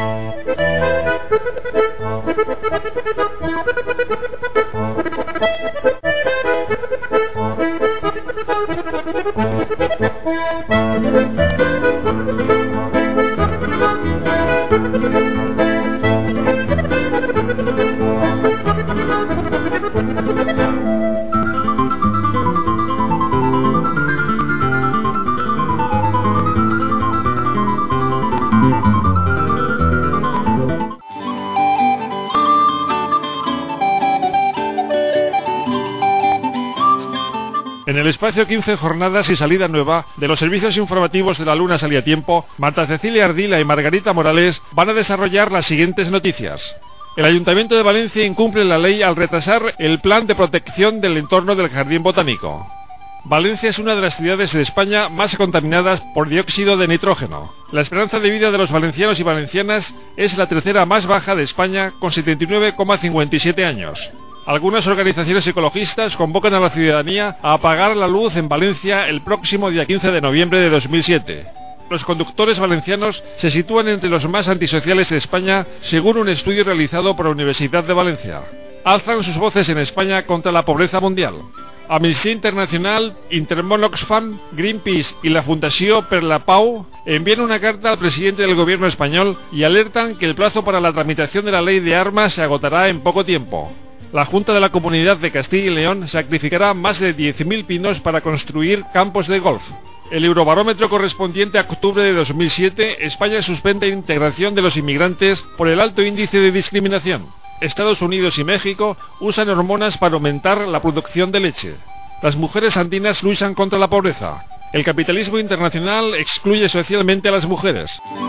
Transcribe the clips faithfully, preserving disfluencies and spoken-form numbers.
En el espacio quince jornadas y salida nueva de los servicios informativos de La Luna Salía a Tiempo, Marta Cecilia Ardila y Margarita Morales van a desarrollar las siguientes noticias. El Ayuntamiento de Valencia incumple la ley al retrasar el plan de protección del entorno del Jardín Botánico. Valencia es una de las ciudades de España más contaminadas por dióxido de nitrógeno. La esperanza de vida de los valencianos y valencianas es la tercera más baja de España, con setenta y nueve coma cincuenta y siete años. Algunas organizaciones ecologistas convocan a la ciudadanía a apagar la luz en Valencia el próximo día quince de noviembre de dos mil siete. Los conductores valencianos se sitúan entre los más antisociales de España, según un estudio realizado por la Universidad de Valencia. Alzan sus voces en España contra la pobreza mundial. Amnistía Internacional, Intermón Oxfam, Greenpeace y la Fundació per la Pau envían una carta al presidente del gobierno español y alertan que el plazo para la tramitación de la ley de armas se agotará en poco tiempo. La Junta de la Comunidad de Castilla y León sacrificará más de diez mil pinos para construir campos de golf. El Eurobarómetro correspondiente a octubre de dos mil siete, España suspende la integración de los inmigrantes por el alto índice de discriminación. Estados Unidos y México usan hormonas para aumentar la producción de leche. Las mujeres andinas luchan contra la pobreza. El capitalismo internacional excluye socialmente a las mujeres.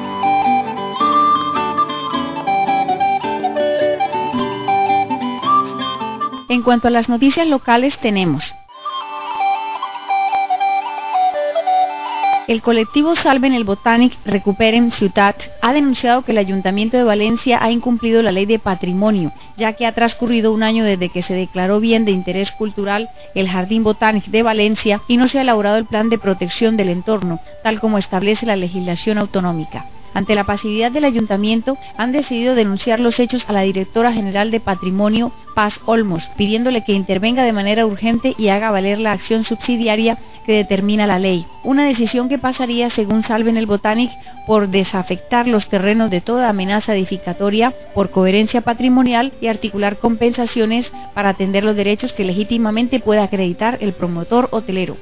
En cuanto a las noticias locales tenemos: el colectivo Salven el Botànic Recuperen Ciutat ha denunciado que el Ayuntamiento de Valencia ha incumplido la ley de patrimonio, ya que ha transcurrido un año desde que se declaró bien de interés cultural el Jardín Botánico de Valencia y no se ha elaborado el plan de protección del entorno, tal como establece la legislación autonómica. Ante la pasividad del Ayuntamiento, han decidido denunciar los hechos a la Directora General de Patrimonio, Paz Olmos, pidiéndole que intervenga de manera urgente y haga valer la acción subsidiaria que determina la ley. Una decisión que pasaría, según Salven el Botànic, por desafectar los terrenos de toda amenaza edificatoria, por coherencia patrimonial y articular compensaciones para atender los derechos que legítimamente pueda acreditar el promotor hotelero.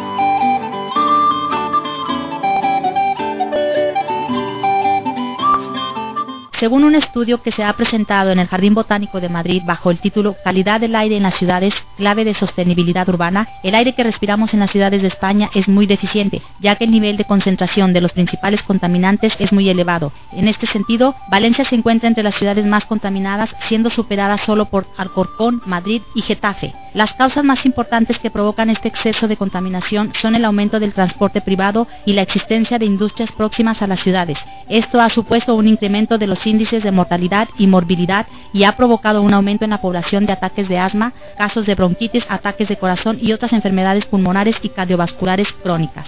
Según un estudio que se ha presentado en el Jardín Botánico de Madrid bajo el título Calidad del aire en las ciudades, clave de sostenibilidad urbana, el aire que respiramos en las ciudades de España es muy deficiente, ya que el nivel de concentración de los principales contaminantes es muy elevado. En este sentido, Valencia se encuentra entre las ciudades más contaminadas, siendo superada solo por Alcorcón, Madrid y Getafe. Las causas más importantes que provocan este exceso de contaminación son el aumento del transporte privado y la existencia de industrias próximas a las ciudades. Esto ha supuesto un incremento de los índices de mortalidad y morbilidad y ha provocado un aumento en la población de ataques de asma, casos de bronquitis, ataques de corazón y otras enfermedades pulmonares y cardiovasculares crónicas.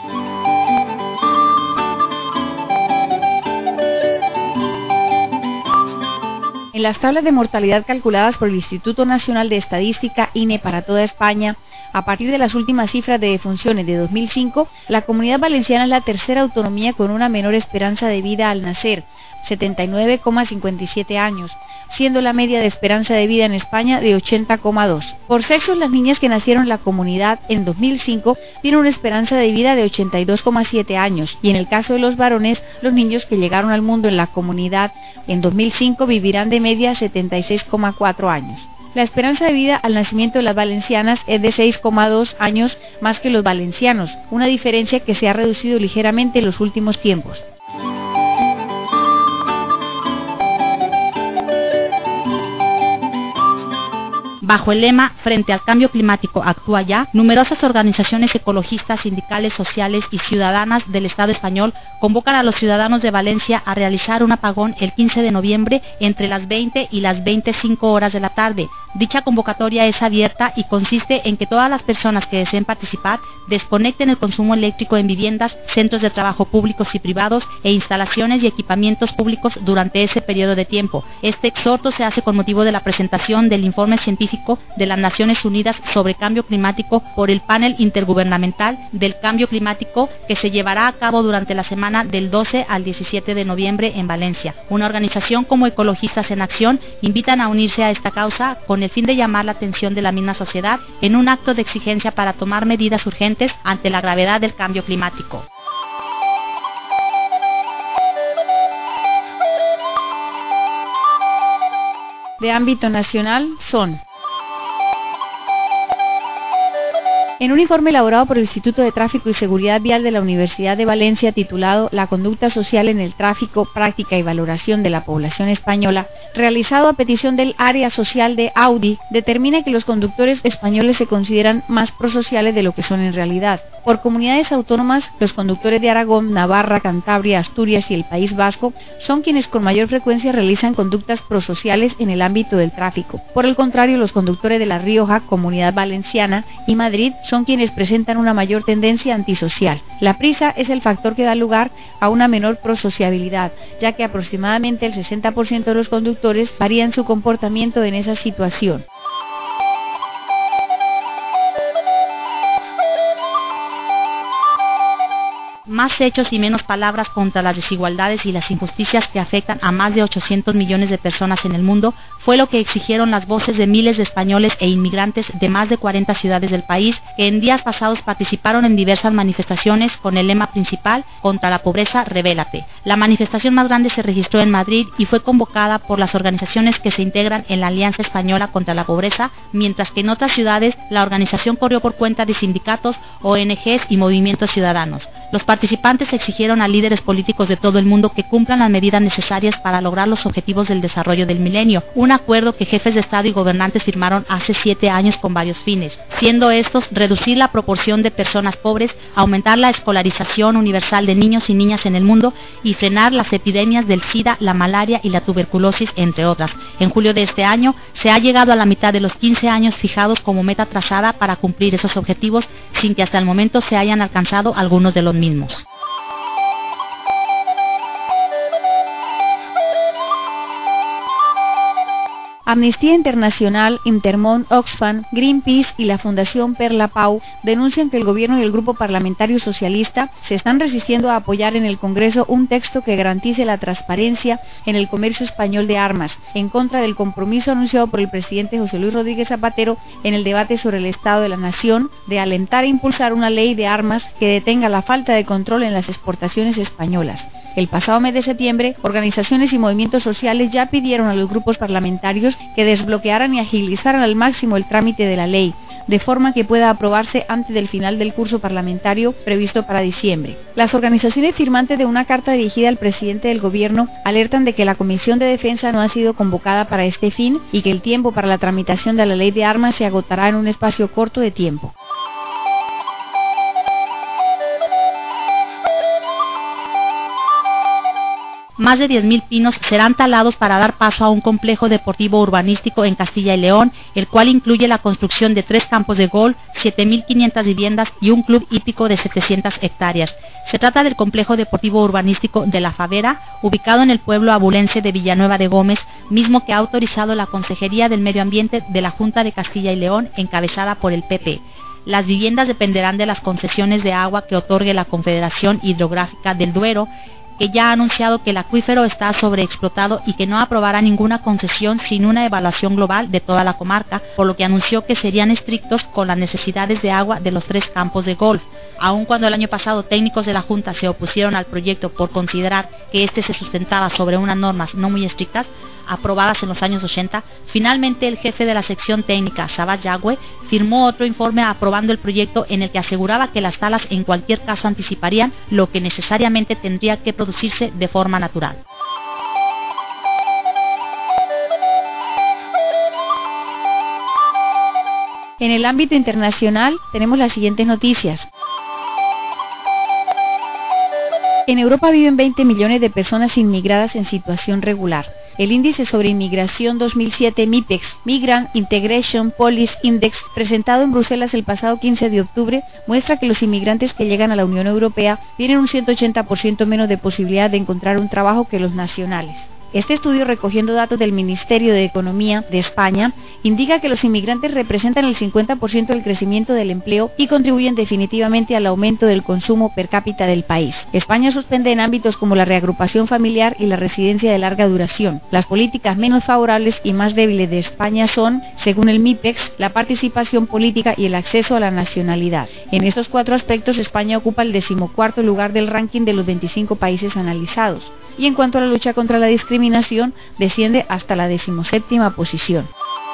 En las tablas de mortalidad calculadas por el Instituto Nacional de Estadística, I N E, para toda España, a partir de las últimas cifras de defunciones de dos mil cinco, la Comunidad Valenciana es la tercera autonomía con una menor esperanza de vida al nacer, setenta y nueve coma cincuenta y siete años, siendo la media de esperanza de vida en España de ochenta coma dos. Por sexos, las niñas que nacieron en la comunidad en dos mil cinco tienen una esperanza de vida de ochenta y dos coma siete años, y en el caso de los varones, los niños que llegaron al mundo en la comunidad en dos mil cinco vivirán de media setenta y seis coma cuatro años. La esperanza de vida al nacimiento de las valencianas es de seis coma dos años más que los valencianos, una diferencia que se ha reducido ligeramente en los últimos tiempos. Bajo el lema Frente al cambio climático, actúa ya, numerosas organizaciones ecologistas, sindicales, sociales y ciudadanas del Estado español convocan a los ciudadanos de Valencia a realizar un apagón el quince de noviembre entre las veinte y las veinticinco horas de la tarde. Dicha convocatoria es abierta y consiste en que todas las personas que deseen participar desconecten el consumo eléctrico en viviendas, centros de trabajo públicos y privados e instalaciones y equipamientos públicos durante ese periodo de tiempo. Este exhorto se hace con motivo de la presentación del informe científico de las Naciones Unidas sobre cambio climático por el Panel Intergubernamental del Cambio Climático, que se llevará a cabo durante la semana del doce al diecisiete de noviembre en Valencia. Una organización como Ecologistas en Acción invitan a unirse a esta causa con el fin de llamar la atención de la misma sociedad en un acto de exigencia para tomar medidas urgentes ante la gravedad del cambio climático. De ámbito nacional son: en un informe elaborado por el Instituto de Tráfico y Seguridad Vial de la Universidad de Valencia titulado La conducta social en el tráfico, práctica y valoración de la población española, realizado a petición del área social de Audi, determina que los conductores españoles se consideran más prosociales de lo que son en realidad. Por comunidades autónomas, los conductores de Aragón, Navarra, Cantabria, Asturias y el País Vasco son quienes con mayor frecuencia realizan conductas prosociales en el ámbito del tráfico. Por el contrario, los conductores de La Rioja, Comunidad Valenciana y Madrid son quienes presentan una mayor tendencia antisocial. La prisa es el factor que da lugar a una menor prosociabilidad, ya que aproximadamente el sesenta por ciento de los conductores varían su comportamiento en esa situación. Más hechos y menos palabras contra las desigualdades y las injusticias que afectan a más de ochocientos millones de personas en el mundo fue lo que exigieron las voces de miles de españoles e inmigrantes de más de cuarenta ciudades del país que en días pasados participaron en diversas manifestaciones con el lema principal Contra la pobreza, revélate. La manifestación más grande se registró en Madrid y fue convocada por las organizaciones que se integran en la Alianza Española contra la Pobreza, mientras que en otras ciudades la organización corrió por cuenta de sindicatos, O N Ges y movimientos ciudadanos. Los participantes exigieron a líderes políticos de todo el mundo que cumplan las medidas necesarias para lograr los objetivos del desarrollo del milenio, un acuerdo que jefes de Estado y gobernantes firmaron hace siete años con varios fines, siendo estos reducir la proporción de personas pobres, aumentar la escolarización universal de niños y niñas en el mundo y frenar las epidemias del SIDA, la malaria y la tuberculosis, entre otras. En julio de este año se ha llegado a la mitad de los quince años fijados como meta trazada para cumplir esos objetivos, sin que hasta el momento se hayan alcanzado algunos de los mismos. Amnistía Internacional, Intermón, Oxfam, Greenpeace y la Fundación Perla Pau denuncian que el gobierno y el grupo parlamentario socialista se están resistiendo a apoyar en el Congreso un texto que garantice la transparencia en el comercio español de armas, en contra del compromiso anunciado por el presidente José Luis Rodríguez Zapatero en el debate sobre el Estado de la Nación de alentar e impulsar una ley de armas que detenga la falta de control en las exportaciones españolas. El pasado mes de septiembre, organizaciones y movimientos sociales ya pidieron a los grupos parlamentarios que desbloquearan y agilizaran al máximo el trámite de la ley, de forma que pueda aprobarse antes del final del curso parlamentario previsto para diciembre. Las organizaciones firmantes de una carta dirigida al presidente del gobierno alertan de que la Comisión de Defensa no ha sido convocada para este fin y que el tiempo para la tramitación de la ley de armas se agotará en un espacio corto de tiempo. Más de diez mil pinos serán talados para dar paso a un complejo deportivo urbanístico en Castilla y León, el cual incluye la construcción de tres campos de golf, siete mil quinientas viviendas y un club hípico de setecientas hectáreas. Se trata del complejo deportivo urbanístico de La Favera, ubicado en el pueblo abulense de Villanueva de Gómez, mismo que ha autorizado la Consejería del Medio Ambiente de la Junta de Castilla y León, encabezada por el P P. Las viviendas dependerán de las concesiones de agua que otorgue la Confederación Hidrográfica del Duero, que ya ha anunciado que el acuífero está sobreexplotado y que no aprobará ninguna concesión sin una evaluación global de toda la comarca, por lo que anunció que serían estrictos con las necesidades de agua de los tres campos de golf. Aun cuando el año pasado técnicos de la Junta se opusieron al proyecto por considerar que este se sustentaba sobre unas normas no muy estrictas, aprobadas en los años ochenta, finalmente el jefe de la sección técnica, Sabas Yagüe, firmó otro informe aprobando el proyecto en el que aseguraba que las talas en cualquier caso anticiparían lo que necesariamente tendría que producirse de forma natural. En el ámbito internacional tenemos las siguientes noticias. En Europa viven veinte millones de personas inmigradas en situación regular. El índice sobre inmigración dos mil siete MIPEX, Migrant Integration Policy Index, presentado en Bruselas el pasado quince de octubre, muestra que los inmigrantes que llegan a la Unión Europea tienen un ciento ochenta por ciento menos de posibilidad de encontrar un trabajo que los nacionales. Este estudio, recogiendo datos del Ministerio de Economía de España, indica que los inmigrantes representan el cincuenta por ciento del crecimiento del empleo y contribuyen definitivamente al aumento del consumo per cápita del país. España suspende en ámbitos como la reagrupación familiar y la residencia de larga duración. Las políticas menos favorables y más débiles de España son, según el MIPEX, la participación política y el acceso a la nacionalidad. En estos cuatro aspectos, España ocupa el decimocuarto lugar del ranking de los veinticinco países analizados. Y en cuanto a la lucha contra la discriminación, desciende hasta la decimoséptima posición.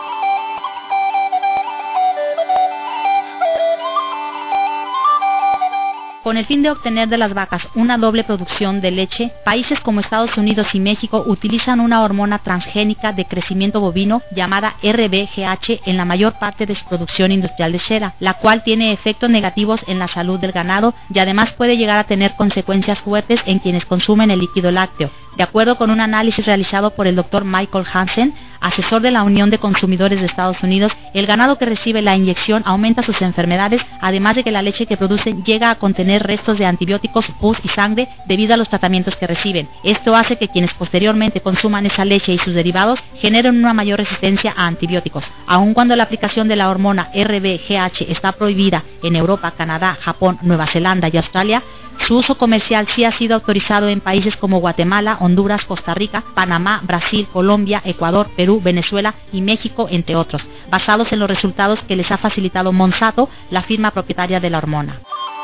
Con el fin de obtener de las vacas una doble producción de leche, países como Estados Unidos y México utilizan una hormona transgénica de crecimiento bovino llamada R B G H en la mayor parte de su producción industrial lechera, la cual tiene efectos negativos en la salud del ganado y además puede llegar a tener consecuencias fuertes en quienes consumen el líquido lácteo. De acuerdo con un análisis realizado por el doctor Michael Hansen, asesor de la Unión de Consumidores de Estados Unidos, el ganado que recibe la inyección aumenta sus enfermedades, además de que la leche que producen llega a contener restos de antibióticos, pus y sangre debido a los tratamientos que reciben. Esto hace que quienes posteriormente consuman esa leche y sus derivados generen una mayor resistencia a antibióticos. Aun cuando la aplicación de la hormona R B G H está prohibida en Europa, Canadá, Japón, Nueva Zelanda y Australia, su uso comercial sí ha sido autorizado en países como Guatemala, Honduras, Costa Rica, Panamá, Brasil, Colombia, Ecuador, Perú, Venezuela y México, entre otros, basados en los resultados que les ha facilitado Monsanto, la firma propietaria de la hormona.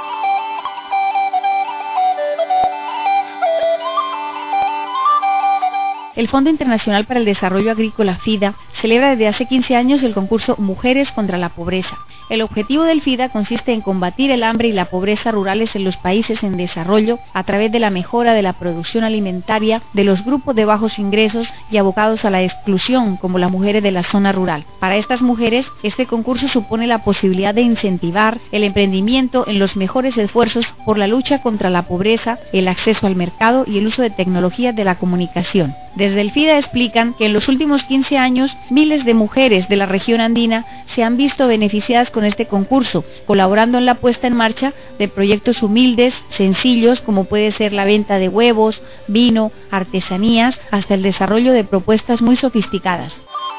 El Fondo Internacional para el Desarrollo Agrícola FIDA celebra desde hace quince años el concurso Mujeres contra la Pobreza. El objetivo del FIDA consiste en combatir el hambre y la pobreza rurales en los países en desarrollo a través de la mejora de la producción alimentaria de los grupos de bajos ingresos y abocados a la exclusión, como las mujeres de la zona rural. Para estas mujeres, este concurso supone la posibilidad de incentivar el emprendimiento en los mejores esfuerzos por la lucha contra la pobreza, el acceso al mercado y el uso de tecnologías de la comunicación. Desde el FIDA explican que en los últimos quince años, miles de mujeres de la región andina se han visto beneficiadas con este concurso, colaborando en la puesta en marcha de proyectos humildes, sencillos, como puede ser la venta de huevos, vino, artesanías, hasta el desarrollo de propuestas muy sofisticadas.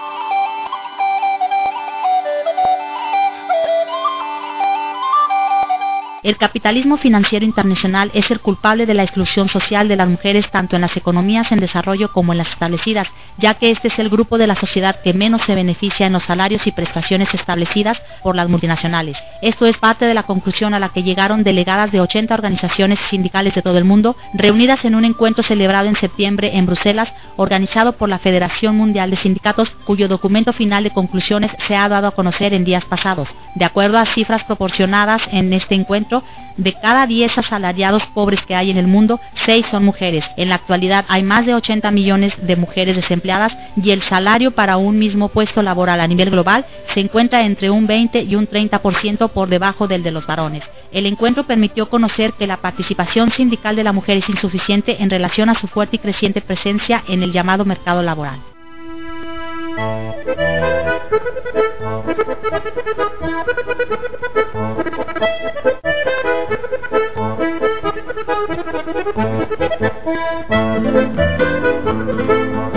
El capitalismo financiero internacional es el culpable de la exclusión social de las mujeres tanto en las economías en desarrollo como en las establecidas, ya que este es el grupo de la sociedad que menos se beneficia en los salarios y prestaciones establecidas por las multinacionales. Esto es parte de la conclusión a la que llegaron delegadas de ochenta organizaciones sindicales de todo el mundo, reunidas en un encuentro celebrado en septiembre en Bruselas, organizado por la Federación Mundial de Sindicatos, cuyo documento final de conclusiones se ha dado a conocer en días pasados. De acuerdo a cifras proporcionadas en este encuentro, de cada diez asalariados pobres que hay en el mundo, seis son mujeres. En la actualidad hay más de ochenta millones de mujeres desempleadas y el salario para un mismo puesto laboral a nivel global se encuentra entre un veinte y un treinta por ciento por debajo del de los varones. El encuentro permitió conocer que la participación sindical de la mujer es insuficiente en relación a su fuerte y creciente presencia en el llamado mercado laboral. Thank you.